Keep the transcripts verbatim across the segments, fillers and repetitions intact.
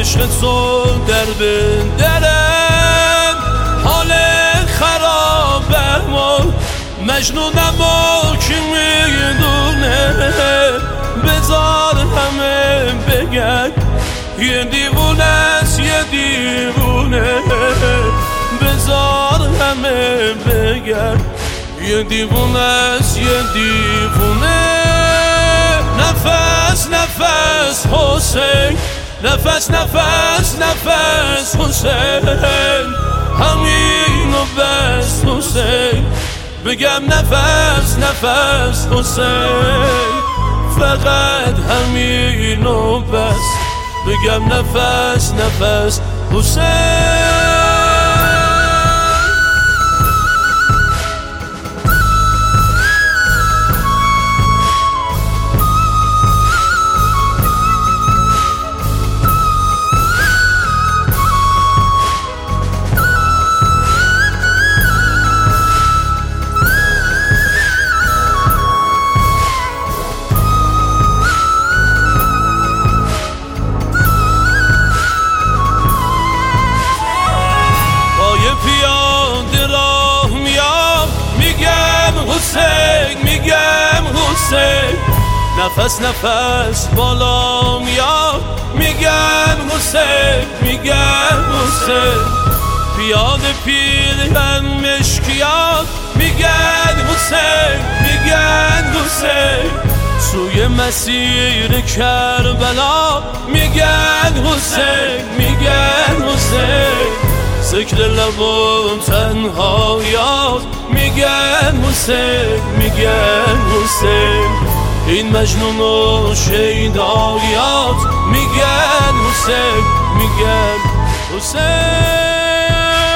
عشق تو در بندرم حال خرابم و مجنونم و کی میدونه بذار همه بگن یه دیوونه است یه دیوونه بذار همه بگن یه دیوونه است یه دیوونه نفس نفس حسین نفس نفس نفس حسین همینو بس حسین بگم نفس نفس حسین فقط همینو بس بگم نفس نفس حسین پیاده راه میام میگم حسین میگم حسین نفس نفس بالا میام میگم حسین میگم حسین پیاده پیرهن مشکیات میگن حسین میگن حسین سوی مسیر کربلا میگن حسین میگن حسین ذکر لب و تنهایات میگن حسین میگن حسین این مجنون و شیدایات میگن حسین میگن حسین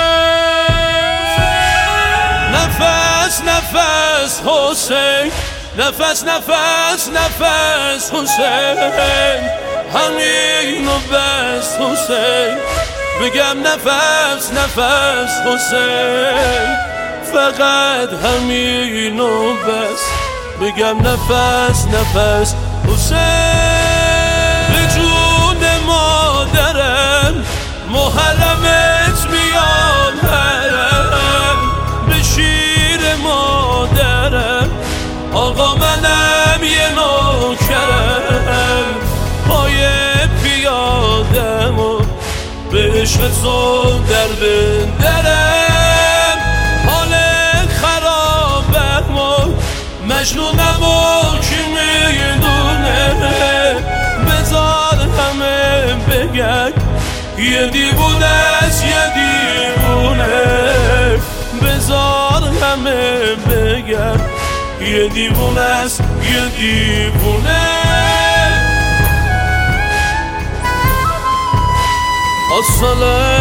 نفس نفس حسین نفس نفس نفس حسین همینو بس حسین بگم نفس نفس حسین فقط همینو بس بگم نفس نفس حسین به جون مادرم محرمت میام حرم به شیر مادرم آقا منم یه نوکرم پای پیادم و به عشق تو در بندرم حال خرابم و مجنونم و کی میدونه بذار همه بگن یه دیوونه است یه دیوونه بذار همه بگن یه دیوونه است یه دیوونه الصلاة